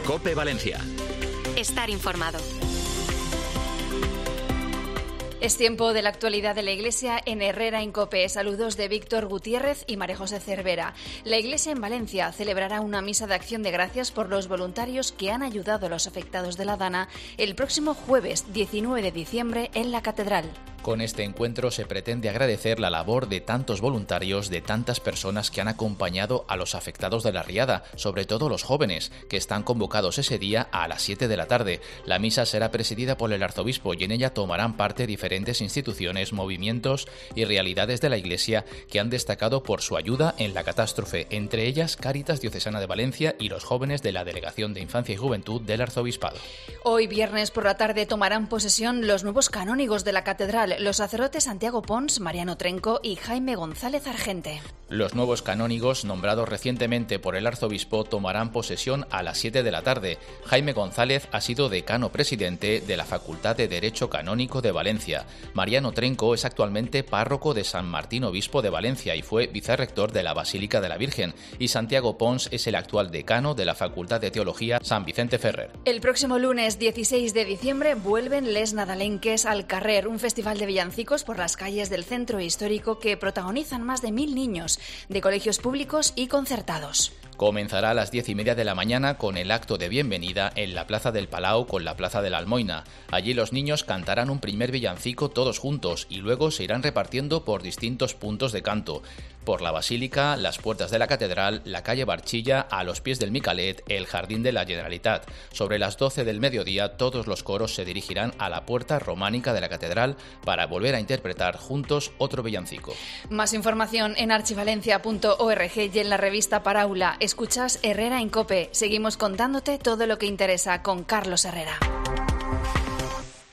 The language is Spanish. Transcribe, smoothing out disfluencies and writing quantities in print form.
COPE Valencia. Estar informado. Es tiempo de la actualidad de la Iglesia en Herrera en COPE. Saludos de Víctor Gutiérrez y María José Cervera. La Iglesia en Valencia celebrará una misa de acción de gracias por los voluntarios que han ayudado a los afectados de la Dana el próximo jueves 19 de diciembre en la Catedral. Con este encuentro se pretende agradecer la labor de tantos voluntarios, de tantas personas que han acompañado a los afectados de la riada, sobre todo los jóvenes, que están convocados ese día a las 7 de la tarde. La misa será presidida por el arzobispo y en ella tomarán parte diferentes instituciones, movimientos y realidades de la Iglesia que han destacado por su ayuda en la catástrofe, entre ellas Cáritas Diocesana de Valencia y los jóvenes de la Delegación de Infancia y Juventud del Arzobispado. Hoy viernes por la tarde tomarán posesión los nuevos canónigos de la Catedral, los sacerdotes Santiago Pons, Mariano Trenco y Jaime González Argente. Los nuevos canónigos, nombrados recientemente por el arzobispo, tomarán posesión a las 7 de la tarde. Jaime González ha sido decano presidente de la Facultad de Derecho Canónico de Valencia. Mariano Trenco es actualmente párroco de San Martín Obispo de Valencia y fue vicerrector de la Basílica de la Virgen. Y Santiago Pons es el actual decano de la Facultad de Teología San Vicente Ferrer. El próximo lunes 16 de diciembre vuelven Les Nadalenques al Carrer, un festival de villancicos por las calles del centro histórico que protagonizan más de 1000 niños de colegios públicos y concertados. Comenzará a las 10:30 de la mañana con el acto de bienvenida en la Plaza del Palau con la Plaza de la Almoina. Allí los niños cantarán un primer villancico todos juntos y luego se irán repartiendo por distintos puntos de canto. Por la Basílica, las puertas de la Catedral, la calle Barchilla, a los pies del Micalet, el Jardín de la Generalitat. Sobre las 12 del mediodía, todos los coros se dirigirán a la puerta románica de la Catedral para volver a interpretar juntos otro villancico. Más información en archivalencia.org y en la revista Paraula. Escuchas Herrera en COPE. Seguimos contándote todo lo que interesa con Carlos Herrera.